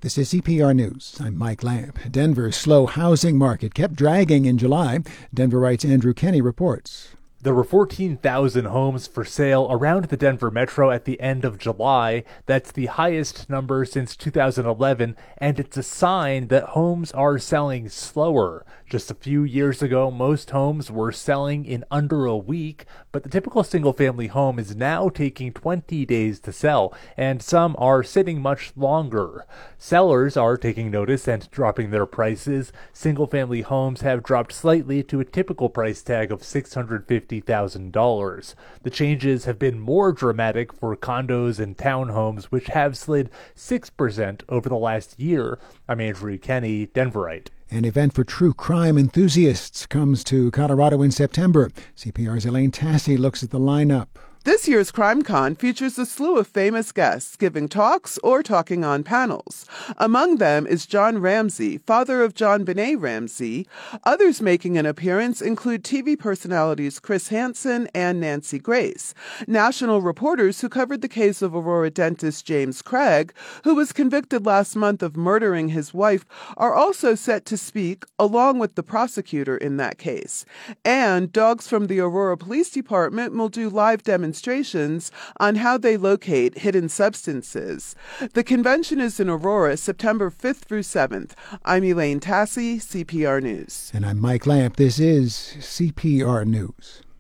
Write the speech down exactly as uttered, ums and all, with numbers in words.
This is C P R News. I'm Mike Lamp. Denver's slow housing market kept dragging in July. Denver Right's Andrew Kenny reports. There were fourteen thousand homes for sale around the Denver metro at the end of July. That's the highest number since two thousand eleven, and it's a sign that homes are selling slower. Just a few years ago, most homes were selling in under a week, but the typical single-family home is now taking twenty days to sell, and some are sitting much longer. Sellers are taking notice and dropping their prices. Single-family homes have dropped slightly to a typical price tag of six hundred fifty thousand dollars. The changes have been more dramatic for condos and townhomes, which have slid six percent over the last year. I'm Andrew Kenny, Denverite. An event for true crime enthusiasts comes to Colorado in September. C P R's Elaine Tassi looks at the lineup. This year's CrimeCon features a slew of famous guests giving talks or talking on panels. Among them is John Ramsey, father of JonBenét Ramsey. Others making an appearance include T V personalities Chris Hansen and Nancy Grace. National reporters who covered the case of Aurora dentist James Craig, who was convicted last month of murdering his wife, are also set to speak, along with the prosecutor in that case. And dogs from the Aurora Police Department will do live demonstrations demonstrations on how they locate hidden substances. The convention is in Aurora, September fifth through seventh. I'm Elaine Tassi, C P R News. And I'm Mike Lamp. This is C P R News.